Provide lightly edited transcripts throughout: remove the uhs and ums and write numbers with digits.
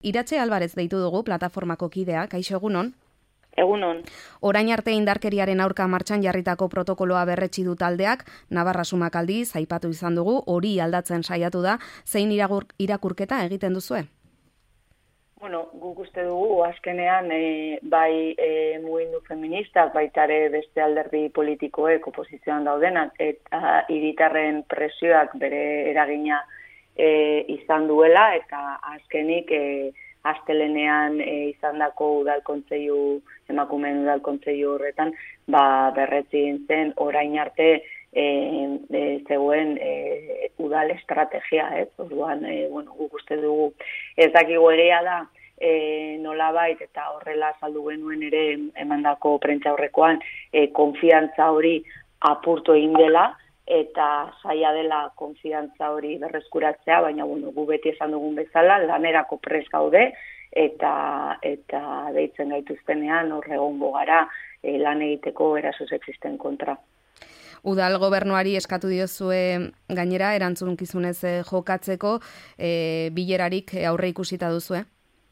Iratxe Alvarez deitu dugu plataformako kidea, kaixo egunon? Egunon. Orain arte indarkeriaren aurka martxan jarritako protokoloa berretsi du taldeak, Navarra Sumak aldiz aipatu izan dugu, hori aldatzen saiatu da, zein irakurketa egiten duzue? Bueno, guk uste dugu, azkenean, bai mugimendu feministak, baita ere beste alderdi politikoek oposizioan daudenak, eta hiritarren presioak bere eragina izan duela, eta azkenik astelenean izandako emakumeen udal kontseilu horretan, berretsi zen orain arte zegoen udal estrategia, orduan, guk uste dugu ez dakigu egia da, nolabait eta horrela saldu genuen ere emandako prentza aurrekoan konfiantza hori apurtu egin dela, eta zaila dela konfiantza hori berreskuratzea, baina gu beti esan dugun bezala, lanerako prest gaude, eta deitzen gaituztenean horre egongo gara lan egiteko eraso sexisten kontra. Udal gobernuari eskatu diozue gainera erantzunkizunez jokatzeko, bilerarik aurre ikusita duzue?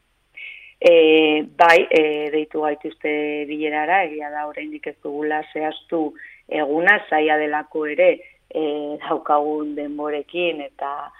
Bai, deitu gaituzte bilerara, egia da oraindik ez dugula zehaztu eguna, zaila delako ere daukagun denborekin eta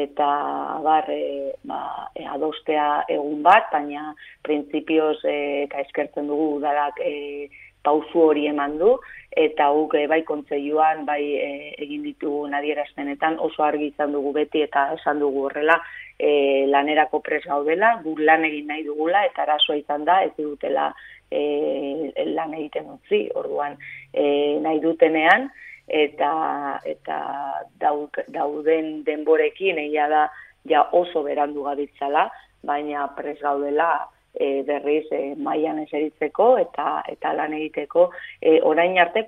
adostea egun bat, baina printzipioz eta eskertzen dugu udalak pausu hori eman du, eta guk bai kontseiluan, bai egin ditugun adierazpenetan oso argi izan dugu beti eta esan dugu horrela lanerako prest gaudela, guk lan egin nahi dugula, eta arazoa izan da, ez dutela lan egiten utzi, orduan nahi dutenean, eta dauden denborekin egia da ja oso berandu gabitzala, baina prest gaudela berriz mailan eseritzeko eta lan egiteko orain arte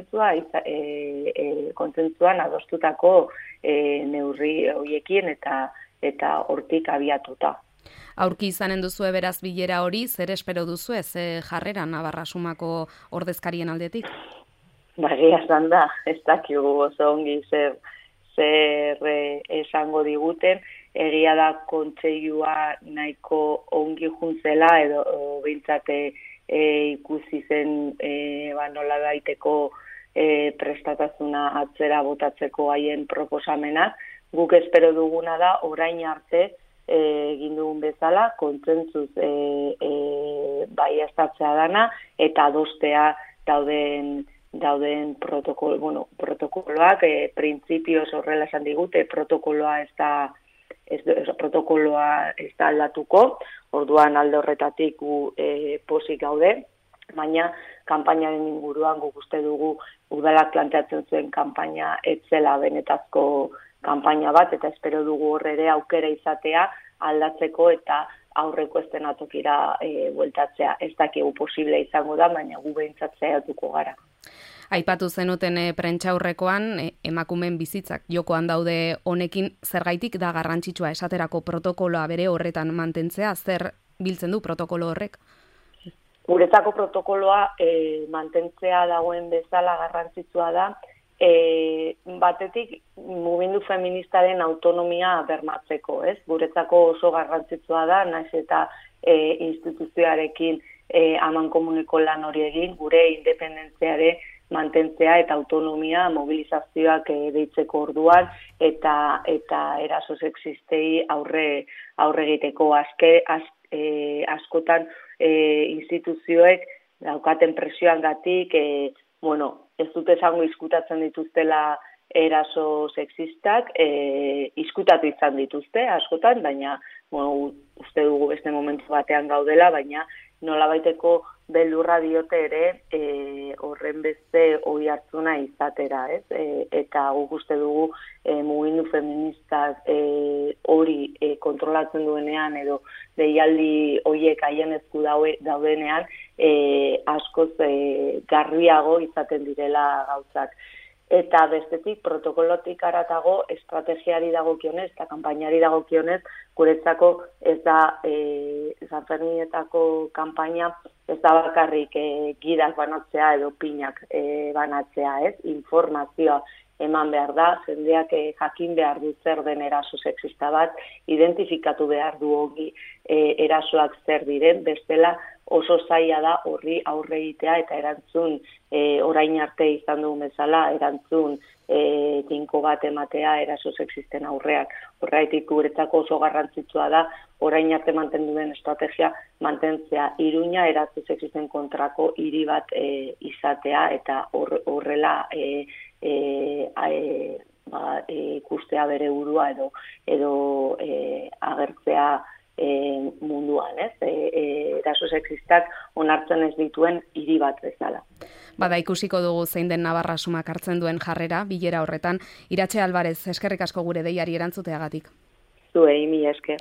kontzentzuan adostutako neurri horiekin eta hortik abiatuta. Aurki izanen duzue beraz bilera hori, zer espero duzue, ze jarrera Navarra Sumako ordezkarien aldetik? Egia esan da, ez dakigu oso ongi zer esango diguten, egia da kontseilua nahiko ongi juntzela edo behintzat ikusi zen nola daiteko prestatasuna atzera botatzeko haien proposamenak. Guk espero duguna da orain arte egin dugun bezala kontsentsuz baieztatzea dana eta adostea dauden protokoloak, printzipioz horrela esan digute, protokoloa ez da aldatuko, orduan alde horretatik pozik gaude, baina kanpainaren inguruan guk uste dugu udalak planteatzen zuen kanpaina etzela benetazko kanpaina bat, eta espero dugu horre ere aukera izatea aldatzeko eta aurreko estenatokira bueltatzea. Ez dakigu posible izango da, baina gu behintzat saiatuko gara. Aipatu zenuten prentsaurrekoan emakumeen bizitzak jokoan daude honekin, zergaitik da garrantzitsua esaterako protokoloa bere horretan mantentzea, zer biltzen du protokolo horrek? Guretzako protokoloa mantentzea dagoen bezala garrantzitsua da, batetik mugimendu feministaren autonomia bermatzeko, ez? Guretzako oso garrantzitsua da, naiz eta instituzioarekin amankomuneko lan hori egin, gure independentziare mantentzea eta autonomia mobilizazioak deitzeko orduan eta eraso sexistei aurre egiteko askotan instituzioek daukaten presioangatik ez dute esango izkutatzen dituztela eraso sexistak, izkutatu izan dituzte askotan, baina uste dugu beste momentu batean gaudela, baina nolabaiteko beldurra diote ere horren beste oi hartzuna izatera, ez? Eta guk uste dugu mugimendu feministak hori kontrolatzen duenean edo deialdi horiek haien esku daudenean askoz garbiago izaten direla gauzak. Eta bestetik protokolotik haratago estrategiari dagokionez eta kanpainari dagokionez guretzako ez da San Ferminetako kanpaina ez da bakarrik gidak banatzea edo pinak banatzea, ez? Informazioa eman behar da, jendeak jakin behar du zer den eraso sexista bat, identifikatu behar du hogi erasoak zer diren, bestela oso zaila da horri aurre egitea eta erantzun orain arte izan dugun bezala, erantzun tinko bat ematea eraso sexisten aurrean. Horregatik guretzako oso garrantzitsua da orain arte mantendu den estrategia mantentzea, Iruña eraso sexisten kontrako hiri bat izatea eta horrela ikustea bere burua edo agertzea munduan, ez? Eraso sexistak onartzen ez dituen hiri bat bezala. Bada ikusiko dugu zein den Navarra Sumak hartzen duen jarrera bilera horretan. Iratxe Alvarez, eskerrik asko gure deiari erantzuteagatik. Zuei, mila esker.